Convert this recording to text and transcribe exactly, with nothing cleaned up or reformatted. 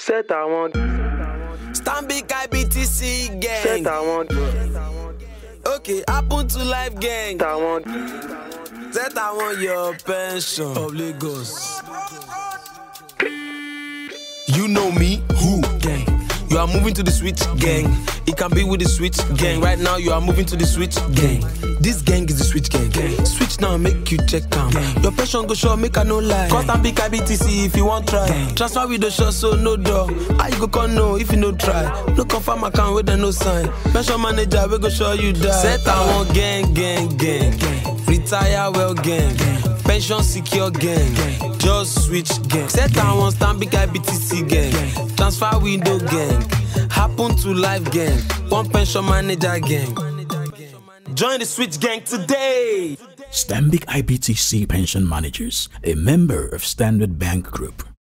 Set I want. Stanbic I B T C gang. Set I want. Okay, happen to life gang. Set I want. Set I want your pension of Lagos. You know me, who gang? You are moving to the switch gang. It can be with the switch gang. Right now you are moving to the switch gang. This gang is the switch gang. gang. Switch now, make you check am. Your pension go sure, make I no lie. Cause Stanbic I B T C if you want try. Gang. Transfer with the short, so no door. How you go come no if you no try? No confirm account with the no sign. Pension manager we go show you die. Set I want gang, gang, gang. gang. Retire well gang. gang. Pension secure gang. gang. Just switch gang. Set I want Stanbic I B T C gang. gang. Transfer window gang. Happen to life gang. One pension manager gang. Join the switch gang today. Stanbic I B T C Pension Managers, a member of Standard Bank Group.